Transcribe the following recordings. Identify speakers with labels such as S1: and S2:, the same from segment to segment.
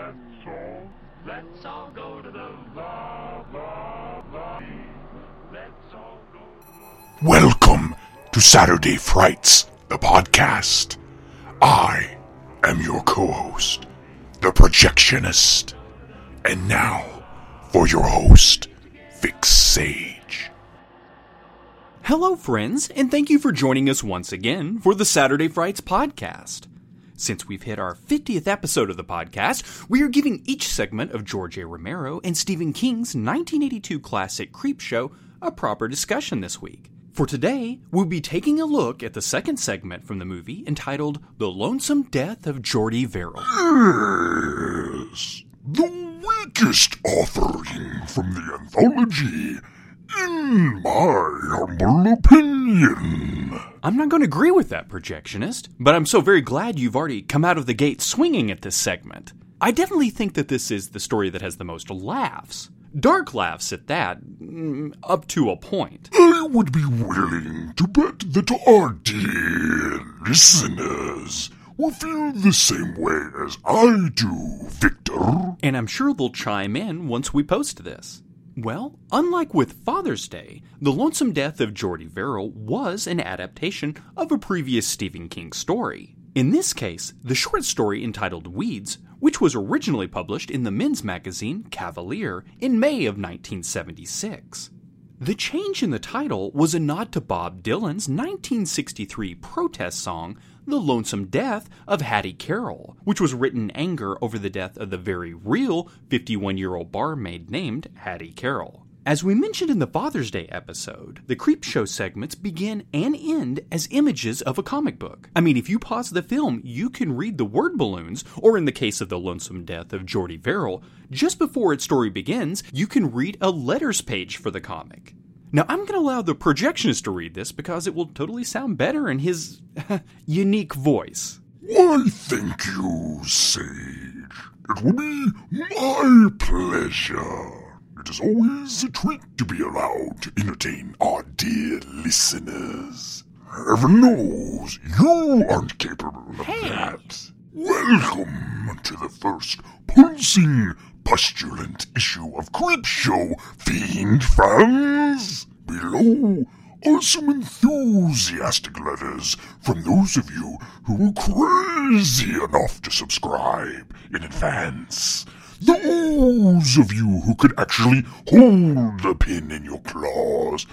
S1: Let's all go to the lobby. Let's all go to the...
S2: Welcome to Saturday Frights, the podcast. I am your co-host, the Projectionist. And now, for your host, Vic Sage.
S3: Hello, friends, and thank you for joining us once again for the Saturday Frights podcast. Since we've hit our 50th episode of the podcast, we are giving each segment of George A. Romero and Stephen King's 1982 classic Creepshow a proper discussion this week. For today, we'll be taking a look at the second segment from the movie entitled The Lonesome Death of Jordy Verrill.
S2: Yes, the weakest authoring from the anthology, in my humble opinion.
S3: I'm not going to agree with that, Projectionist, but I'm so very glad you've already come out of the gate swinging at this segment. I definitely think that this is the story that has the most laughs. Dark laughs at that, up to a point.
S2: I would be willing to bet that our dear listeners will feel the same way as I do, Victor.
S3: And I'm sure they'll chime in once we post this. Well, unlike with Father's Day, The Lonesome Death of Jordy Verrill was an adaptation of a previous Stephen King story. In this case, the short story entitled Weeds, which was originally published in the men's magazine Cavalier in May of 1976. The change in the title was a nod to Bob Dylan's 1963 protest song, The Lonesome Death of Hattie Carroll, which was written in anger over the death of the very real 51-year-old barmaid named Hattie Carroll. As we mentioned in the Father's Day episode, the Creepshow segments begin and end as images of a comic book. I mean, if you pause the film, you can read the word balloons, or in the case of The Lonesome Death of Jordy Verrill, just before its story begins, you can read a letters page for the comic. Now, I'm going to allow the Projectionist to read this because it will totally sound better in his unique voice.
S2: Why, thank you, Sage. It will be my pleasure. It is always a treat to be allowed to entertain our dear listeners. Heaven knows you aren't capable of that. Welcome to the first pulsing, pustulant issue of Creepshow, Fiend fans. Below are some enthusiastic letters from those of you who were crazy enough to subscribe in advance. Those of you who could actually hold the pin in your claws.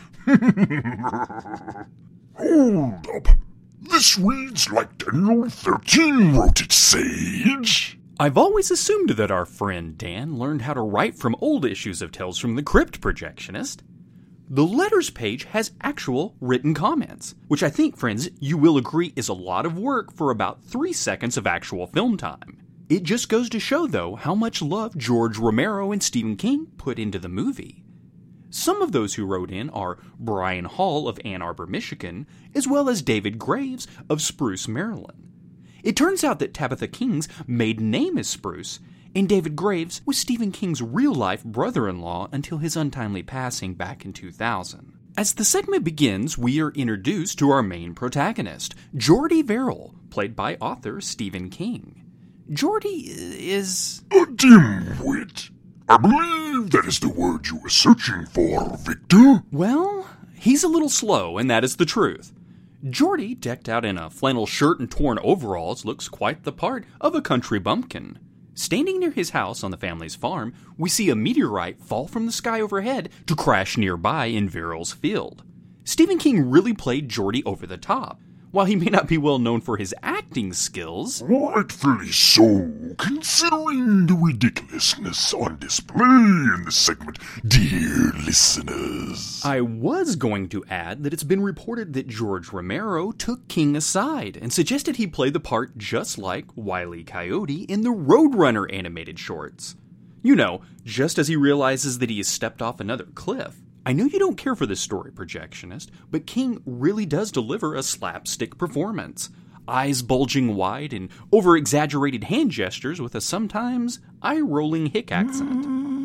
S2: Hold up. This reads like Daniel 13 wrote it, Sage.
S3: I've always assumed that our friend Dan learned how to write from old issues of Tales from the Crypt, Projectionist. The letters page has actual written comments, which I think, friends, you will agree is a lot of work for about 3 seconds of actual film time. It just goes to show, though, how much love George Romero and Stephen King put into the movie. Some of those who wrote in are Brian Hall of Ann Arbor, Michigan, as well as David Graves of Spruce, Maryland. It turns out that Tabitha King's maiden name is Spruce, and David Graves was Stephen King's real-life brother-in-law until his untimely passing back in 2000. As the segment begins, we are introduced to our main protagonist, Jordy Verrill, played by author Stephen King. Jordy is...
S2: a dimwit. I believe that is the word you were searching for, Victor.
S3: Well, he's a little slow, and that is the truth. Jordy, decked out in a flannel shirt and torn overalls, looks quite the part of a country bumpkin. Standing near his house on the family's farm, we see a meteorite fall from the sky overhead to crash nearby in Verrill's field. Stephen King really played Jordy over the top. While he may not be well known for his acting skills...
S2: Rightfully so, considering the ridiculousness on display in this segment, dear listeners.
S3: I was going to add that it's been reported that George Romero took King aside and suggested he play the part just like Wile E. Coyote in the Roadrunner animated shorts. You know, just as he realizes that he has stepped off another cliff. I know you don't care for this story, Projectionist, but King really does deliver a slapstick performance. Eyes bulging wide and over-exaggerated hand gestures with a sometimes eye-rolling hick accent.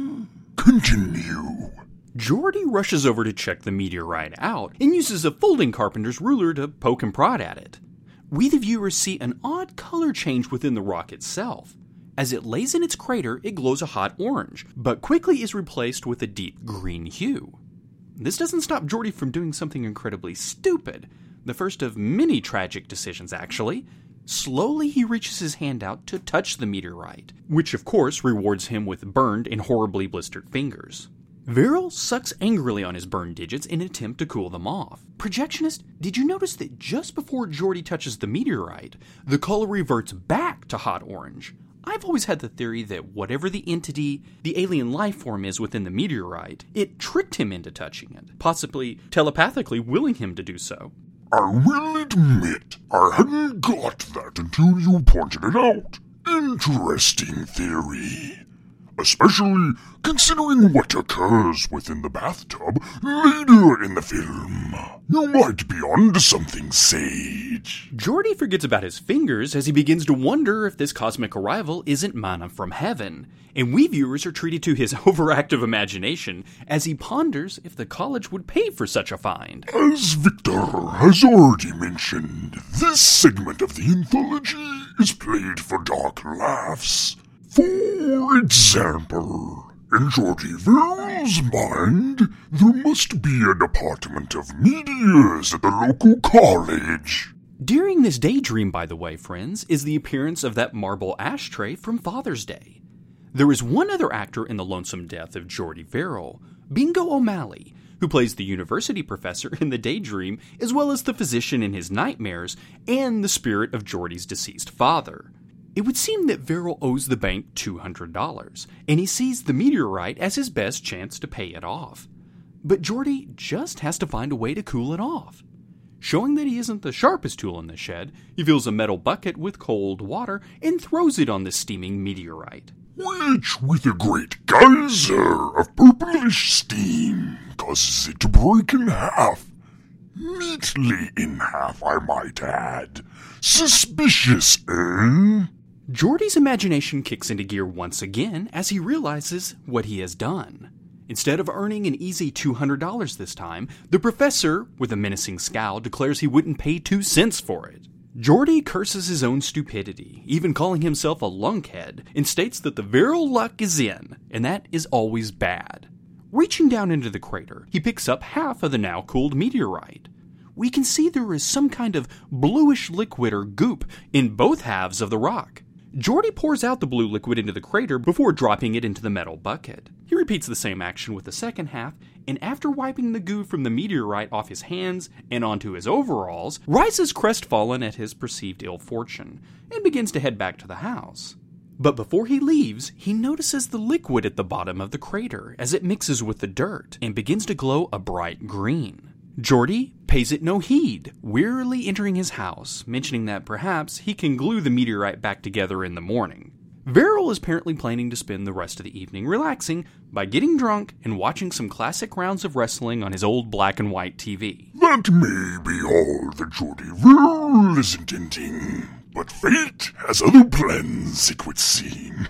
S2: Continue.
S3: Jordy rushes over to check the meteorite out and uses a folding carpenter's ruler to poke and prod at it. We the viewers see an odd color change within the rock itself. As it lays in its crater, it glows a hot orange, but quickly is replaced with a deep green hue. This doesn't stop Geordi from doing something incredibly stupid, the first of many tragic decisions, actually. Slowly, he reaches his hand out to touch the meteorite, which of course rewards him with burned and horribly blistered fingers. Veril sucks angrily on his burned digits in an attempt to cool them off. Projectionist, did you notice that just before Geordi touches the meteorite, the color reverts back to hot orange? I've always had the theory that whatever the entity, the alien life form is within the meteorite, it tricked him into touching it, possibly telepathically willing him to do so.
S2: I will admit, I hadn't got that until you pointed it out. Interesting theory. Especially considering what occurs within the bathtub later in the film. You might be onto something, Sage.
S3: Geordi forgets about his fingers as he begins to wonder if this cosmic arrival isn't manna from heaven, and we viewers are treated to his overactive imagination as he ponders if the college would pay for such a find.
S2: As Victor has already mentioned, this segment of the anthology is played for dark laughs. For example, in Geordi Veril's mind, there must be a department of meteors at the local college.
S3: During this daydream, by the way, friends, is the appearance of that marble ashtray from Father's Day. There is one other actor in The Lonesome Death of Geordi Veril, Bingo O'Malley, who plays the university professor in the daydream, as well as the physician in his nightmares, and the spirit of Geordi's deceased father. It would seem that Veril owes the bank $200, and he sees the meteorite as his best chance to pay it off. But Geordi just has to find a way to cool it off. Showing that he isn't the sharpest tool in the shed, he fills a metal bucket with cold water and throws it on the steaming meteorite.
S2: Which, with a great geyser of purplish steam, causes it to break in half. Neatly in half, I might add. Suspicious, eh?
S3: Geordi's imagination kicks into gear once again as he realizes what he has done. Instead of earning an easy $200 this time, the professor, with a menacing scowl, declares he wouldn't pay 2 cents for it. Geordi curses his own stupidity, even calling himself a lunkhead, and states that the Veril luck is in, and that is always bad. Reaching down into the crater, he picks up half of the now cooled meteorite. We can see there is some kind of bluish liquid or goop in both halves of the rock. Geordi pours out the blue liquid into the crater before dropping it into the metal bucket. He repeats the same action with the second half, and after wiping the goo from the meteorite off his hands and onto his overalls, rises crestfallen at his perceived ill fortune, and begins to head back to the house. But before he leaves, he notices the liquid at the bottom of the crater as it mixes with the dirt and begins to glow a bright green. Geordi pays it no heed, wearily entering his house, mentioning that perhaps he can glue the meteorite back together in the morning. Veril is apparently planning to spend the rest of the evening relaxing by getting drunk and watching some classic rounds of wrestling on his old black and white TV.
S2: That may be all that Geordi Veril is intending, but fate has other plans, it would seem.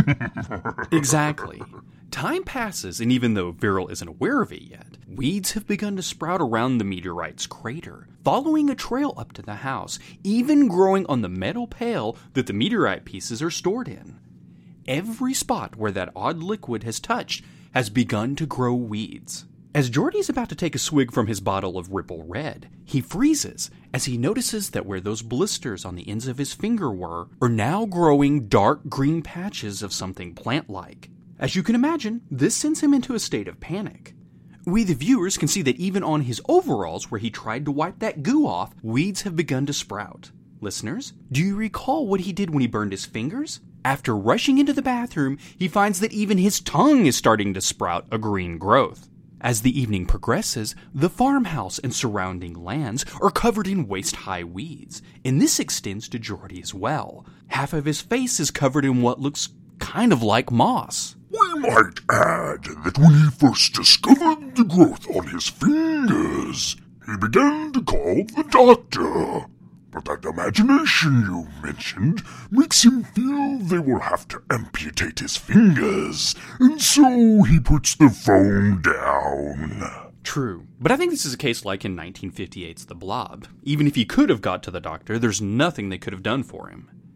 S3: Exactly. Time passes, and even though Veril isn't aware of it yet, weeds have begun to sprout around the meteorite's crater, following a trail up to the house, even growing on the metal pail that the meteorite pieces are stored in. Every spot where that odd liquid has touched has begun to grow weeds. As Geordi is about to take a swig from his bottle of Ripple Red, he freezes as he notices that where those blisters on the ends of his finger were are now growing dark green patches of something plant-like. As you can imagine, this sends him into a state of panic. We, the viewers, can see that even on his overalls, where he tried to wipe that goo off, weeds have begun to sprout. Listeners, do you recall what he did when he burned his fingers? After rushing into the bathroom, he finds that even his tongue is starting to sprout a green growth. As the evening progresses, the farmhouse and surrounding lands are covered in waist-high weeds, and this extends to Geordi as well. Half of his face is covered in what looks kind of like moss.
S2: We might add that when he first discovered the growth on his fingers, he began to call the doctor. But that imagination you mentioned makes him feel they will have to amputate his fingers, and so he puts the phone down.
S3: True, but I think this is a case like in 1958's The Blob. Even if he could have got to the doctor, there's nothing they could have done for him.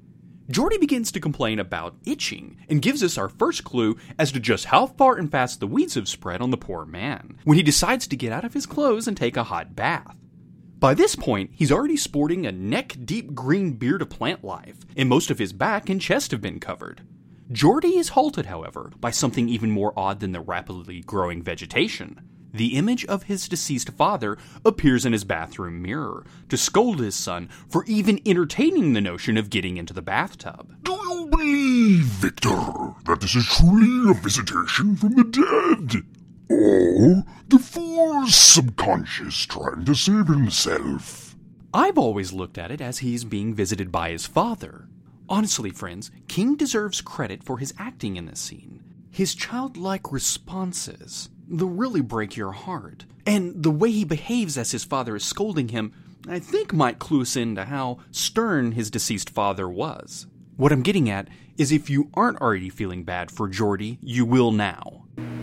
S3: Geordie begins to complain about itching and gives us our first clue as to just how far and fast the weeds have spread on the poor man when he decides to get out of his clothes and take a hot bath. By this point, he's already sporting a neck-deep green beard of plant life, and most of his back and chest have been covered. Geordie is halted, however, by something even more odd than the rapidly growing vegetation. The image of his deceased father appears in his bathroom mirror to scold his son for even entertaining the notion of getting into the bathtub.
S2: Do you believe, Victor, that this is truly a visitation from the dead? Or the fool's subconscious trying to save himself?
S3: I've always looked at it as he's being visited by his father. Honestly, friends, King deserves credit for his acting in this scene. His childlike responses, they'll really break your heart. And the way he behaves as his father is scolding him, I think might clue us into how stern his deceased father was. What I'm getting at is if you aren't already feeling bad for Geordie, you will now.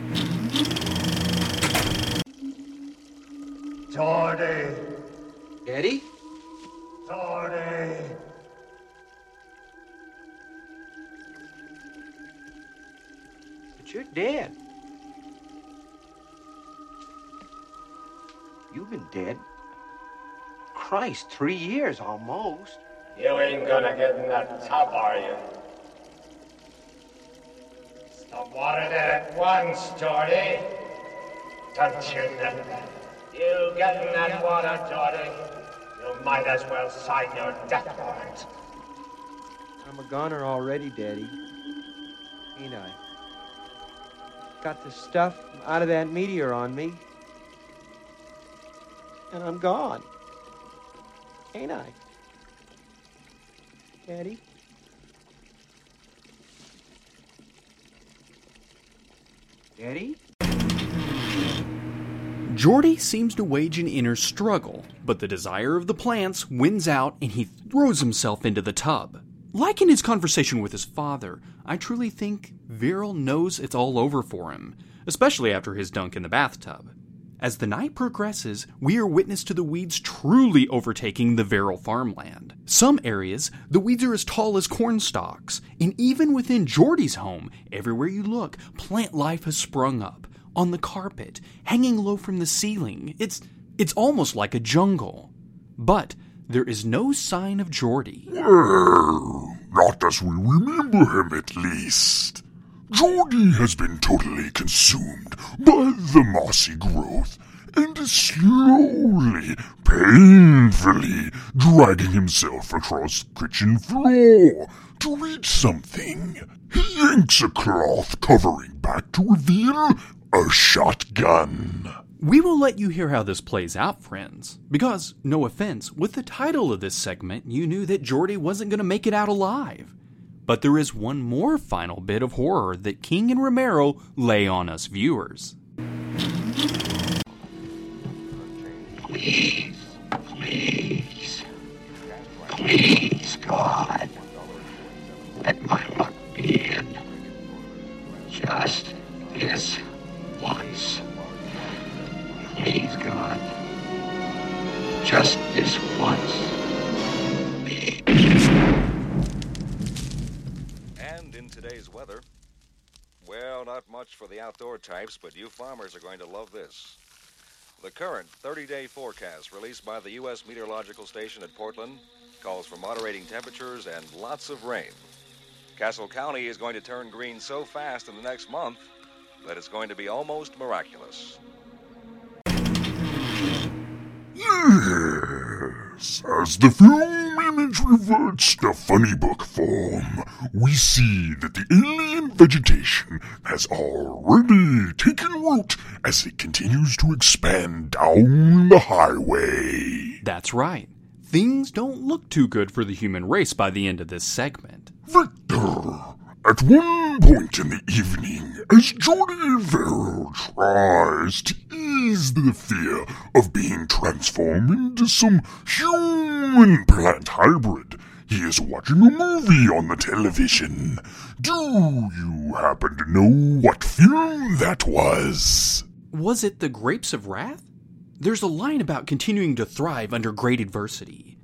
S1: Geordie!
S4: Daddy?
S1: Geordie!
S4: But you're dead. You've been dead. Christ, 3 years almost.
S1: You ain't gonna get in that tub, are you? Stop water there at once, Geordie. Don't you know that? You get in that water, Geordie. You might as well sign your death warrant.
S4: I'm a goner already, Daddy. Ain't I? Got the stuff out of that meteor on me. And I'm gone. Ain't I? Daddy? Daddy?
S3: Geordie seems to wage an inner struggle, but the desire of the plants wins out and he throws himself into the tub. Like in his conversation with his father, I truly think Viral knows it's all over for him, especially after his dunk in the bathtub. As the night progresses, we are witness to the weeds truly overtaking the Viral farmland. Some areas, the weeds are as tall as corn stalks, and even within Geordie's home, everywhere you look, plant life has sprung up. On the carpet, hanging low from the ceiling. It's almost like a jungle. But there is no sign of Geordie.
S2: Well, not as we remember him at least. Geordie has been totally consumed by the mossy growth and is slowly, painfully dragging himself across the kitchen floor to reach something. He yanks a cloth covering back to reveal a shotgun.
S3: We will let you hear how this plays out, friends, because, no offense, with the title of this segment, you knew that Geordie wasn't going to make it out alive. But there is one more final bit of horror that King and Romero lay on us viewers.
S5: Please, God, let my luck be in. Just this once. Please, God, just this once.
S6: And in today's weather, well, not much for the outdoor types, but you farmers are going to love this. The current 30-day forecast released by the U.S. Meteorological Station at Portland calls for moderating temperatures and lots of rain. Castle County is going to turn green so fast in the next month that it's going to be almost miraculous.
S2: Yes, as the film image reverts to funny book form, we see that the alien vegetation has already taken root as it continues to expand down the highway.
S3: That's right. Things don't look too good for the human race by the end of this segment.
S2: Victor, at one point in the evening, as Geordie Verrill tries to ease the fear of being transformed into some human-plant hybrid, he is watching a movie on the television. Do you happen to know what film that was?
S3: Was it The Grapes of Wrath? There's a line about continuing to thrive under great adversity.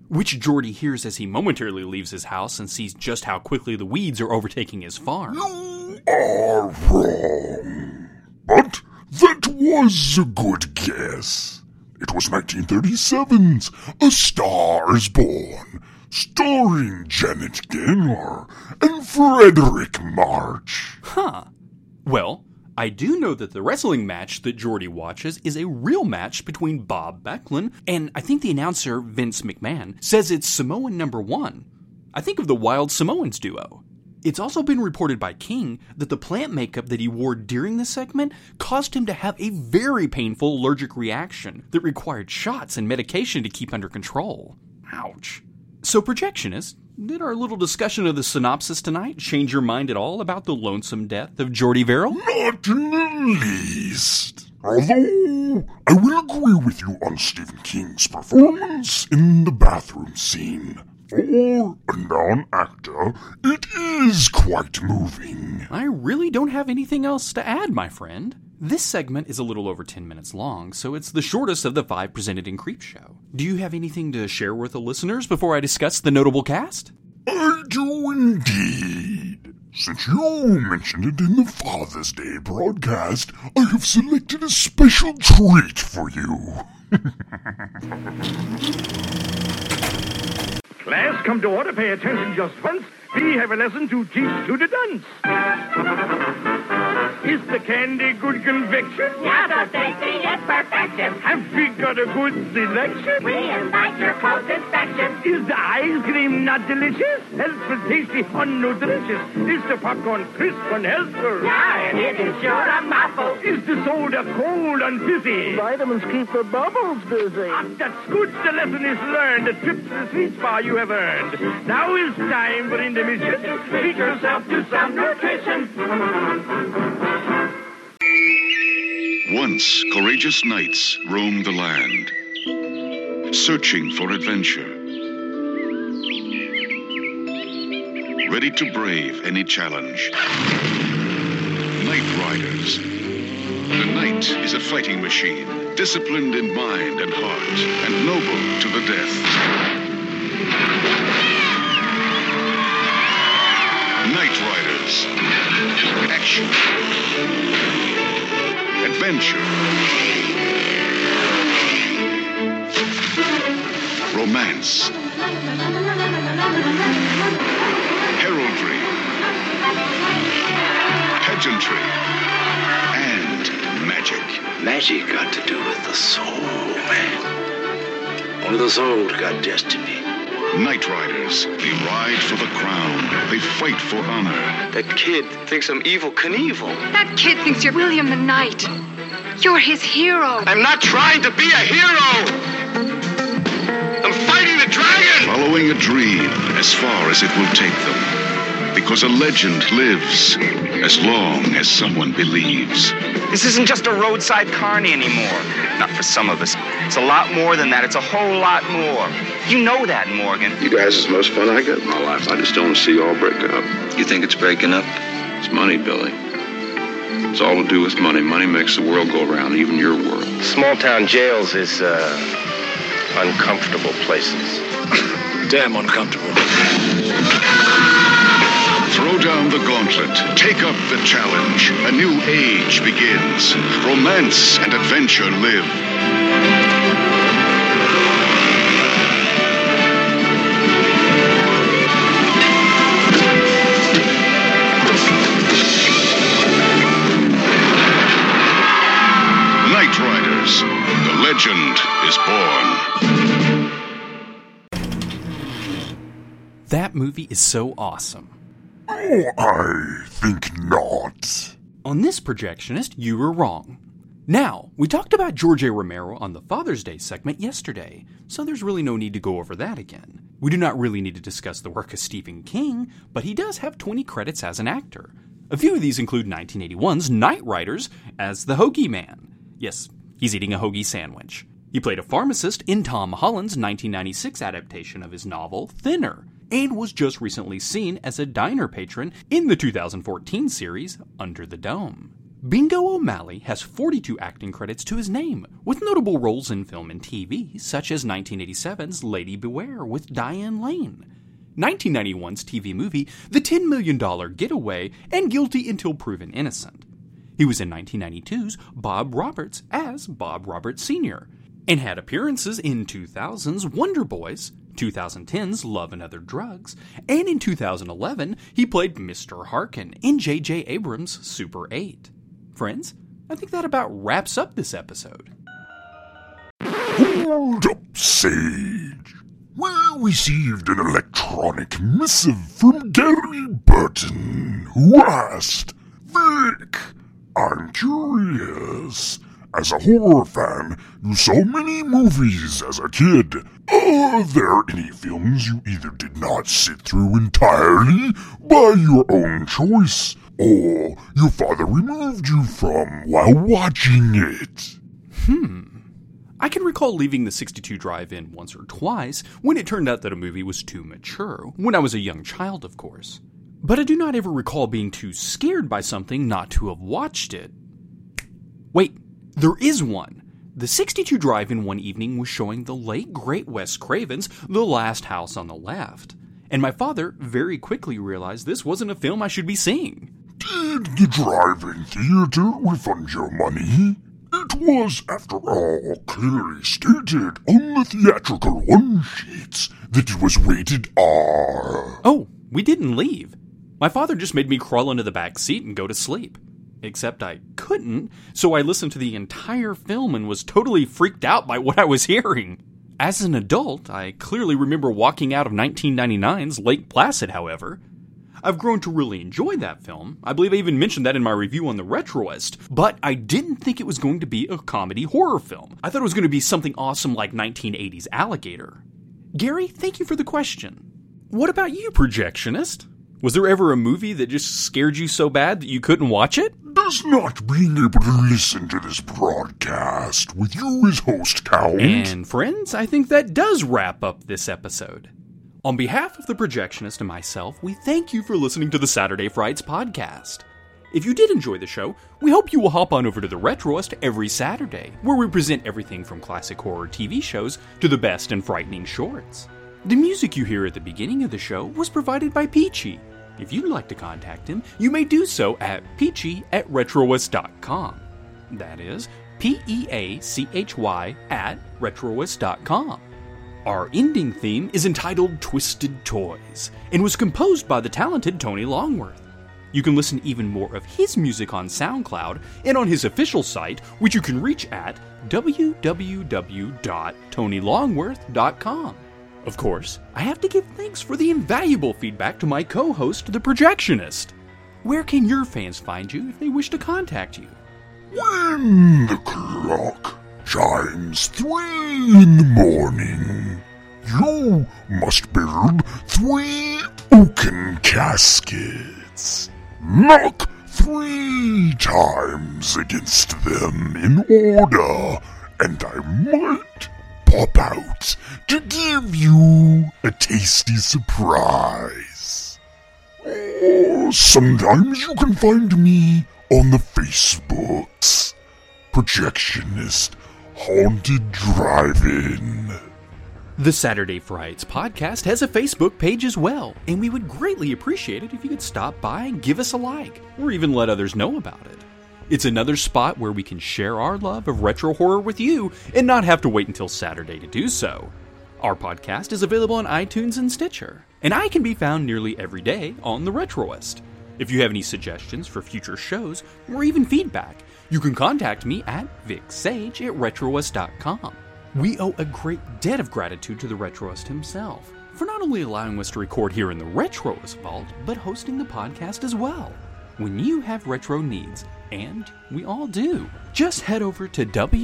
S3: which Geordi hears as he momentarily leaves his house and sees just how quickly the weeds are overtaking his farm.
S2: You are wrong. But that was a good guess. It was 1937's A Star is Born, starring Janet Gaynor and Frederick March.
S3: Huh. Well, I do know that the wrestling match that Geordi watches is a real match between Bob Backlund and I think the announcer Vince McMahon says it's Samoan number 1. I think of the Wild Samoans duo. It's also been reported by King that the plant makeup that he wore during the segment caused him to have a very painful allergic reaction that required shots and medication to keep under control. Ouch. So, projectionist, did our little discussion of the synopsis tonight change your mind at all about the lonesome death of Geordi Verrill?
S2: Not in the least. Although, I will agree with you on Stephen King's performance in the bathroom scene. For a non-actor, it is quite moving.
S3: I really don't have anything else to add, my friend. This segment is a little over 10 minutes long, so it's the shortest of the 5 presented in Creepshow. Do you have anything to share with the listeners before I discuss the notable cast?
S2: I do indeed. Since you mentioned it in the Father's Day broadcast, I have selected a special treat for you.
S7: Class, come to order. Pay attention just once. We have a lesson to teach to the dunce. Is the candy good conviction?
S8: Yeah, the tasty is perfection.
S7: Have we got a good selection?
S8: We invite your close inspection.
S7: Is the ice cream not delicious? Healthful, tasty, nutritious. Is the popcorn crisp and healthful?
S8: Yeah, and it is sure a mouthful.
S7: Is the soda cold and fizzy?
S9: Vitamins keep the bubbles busy.
S7: That's good. The lesson is learned. The trip to the sweet spot you have earned. Now is time for intermission. Treat yourself to some nutrition.
S10: Once, courageous knights roamed the land, searching for adventure, ready to brave any challenge. Knight Riders. The knight is a fighting machine, disciplined in mind and heart, and noble to the death. Knight Riders. Action. Adventure. Romance. Heraldry. Pageantry. And magic.
S11: Magic got to do with the soul, man. Only the soul's got destiny.
S10: Knight Riders. They ride for the crown. They fight for honor.
S11: That kid thinks I'm Evel Knievel.
S12: That kid thinks you're William the Knight. You're his hero.
S11: I'm not trying to be a hero. I'm fighting the dragon.
S10: Following a dream as far as it will take them. Because a legend lives as long as someone believes.
S13: This isn't just a roadside carny anymore. Not for some of us. It's a lot more than that. It's a whole lot more. You know that, Morgan.
S14: You guys is the most fun I got in my life. I just don't see y'all break up.
S11: You think it's breaking up?
S14: It's money, Billy. It's all to do with money. Money makes the world go around, even your world.
S11: Small-town jails is, uncomfortable places.
S14: Damn uncomfortable.
S10: Throw down the gauntlet. Take up the challenge. A new age begins. Romance and adventure live. Knight Riders. The legend is born.
S3: That movie is so awesome.
S2: Oh, I think not.
S3: On this projectionist, you were wrong. Now, we talked about George A. Romero on the Father's Day segment yesterday, so there's really no need to go over that again. We do not really need to discuss the work of Stephen King, but he does have 20 credits as an actor. A few of these include 1981's Knight Riders as the Hoagie Man. Yes, he's eating a hoagie sandwich. He played a pharmacist in Tom Holland's 1996 adaptation of his novel, Thinner, and was just recently seen as a diner patron in the 2014 series, Under the Dome. Bingo O'Malley has 42 acting credits to his name, with notable roles in film and TV, such as 1987's Lady Beware with Diane Lane, 1991's TV movie The $10 Million Getaway, and Guilty Until Proven Innocent. He was in 1992's Bob Roberts as Bob Roberts Sr., and had appearances in 2000's Wonder Boys, 2010's Love and Other Drugs, and in 2011 he played Mr. Harkin in J.J. Abrams' Super 8. Friends, I think that about wraps up this episode.
S2: Hold up, Sage. We received an electronic missive from Gary Burton, who asked, Vic, I'm curious. As a horror fan, you saw many movies as a kid. Are there any films you either did not sit through entirely by your own choice, or your father removed you from while watching it?
S3: I can recall leaving the 62 drive-in once or twice when it turned out that a movie was too mature, when I was a young child, of course. But I do not ever recall being too scared by something not to have watched it. Wait, there is one. The 62 drive-in one evening was showing the late great Wes Craven's The Last House on the Left, and my father very quickly realized this wasn't a film I should be seeing.
S2: Did the drive-in theater refund your money? It was, after all, clearly stated on the theatrical one-sheets that it was rated R.
S3: Oh, we didn't leave. My father just made me crawl into the back seat and go to sleep. Except I couldn't, so I listened to the entire film and was totally freaked out by what I was hearing. As an adult, I clearly remember walking out of 1999's Lake Placid, however. I've grown to really enjoy that film. I believe I even mentioned that in my review on the Retroist, but I didn't think it was going to be a comedy horror film. I thought it was going to be something awesome like 1980's Alligator. Gary, thank you for the question. What about you, projectionist? Was there ever a movie that just scared you so bad that you couldn't watch it?
S2: Does not being able to listen to this broadcast with you as host count?
S3: And friends, I think that does wrap up this episode. On behalf of the projectionist and myself, we thank you for listening to the Saturday Frights podcast. If you did enjoy the show, we hope you will hop on over to the Retroist every Saturday, where we present everything from classic horror TV shows to the best and frightening shorts. The music you hear at the beginning of the show was provided by Peachy. If you'd like to contact him, you may do so at peachy@retroist.com. That is, PEACHY@retroist.com. Our ending theme is entitled Twisted Toys, and was composed by the talented Tony Longworth. You can listen even more of his music on SoundCloud and on his official site, which you can reach at www.tonylongworth.com. Of course, I have to give thanks for the invaluable feedback to my co-host, the projectionist. Where can your fans find you if they wish to contact you?
S2: When the clock chimes 3 in the morning, you must build 3 oaken caskets. Knock 3 times against them in order, and I might pop out to give you a tasty surprise. Or sometimes you can find me on the Facebooks. Projectionist Haunted Drive-In.
S3: The Saturday Frights podcast has a Facebook page as well, and we would greatly appreciate it if you could stop by and give us a like, or even let others know about it. It's another spot where we can share our love of retro horror with you and not have to wait until Saturday to do so. Our podcast is available on iTunes and Stitcher, and I can be found nearly every day on The Retroist. If you have any suggestions for future shows, or even feedback, you can contact me at vicsage@retroist.com. We owe a great debt of gratitude to the Retroist himself for not only allowing us to record here in the Retroist Vault, but hosting the podcast as well. When you have retro needs, and we all do, just head over to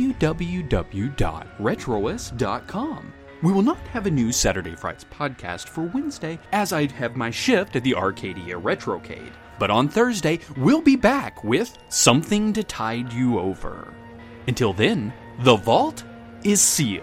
S3: www.retroist.com. We will not have a new Saturday Frights podcast for Wednesday, as I have my shift at the Arcadia Retrocade. But on Thursday, we'll be back with Something to Tide You Over. Until then, the vault is sealed.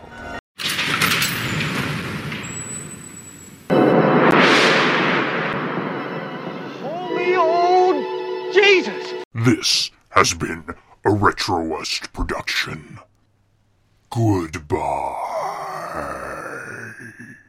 S11: Holy old Jesus!
S2: This has been a Retrowest production. Goodbye.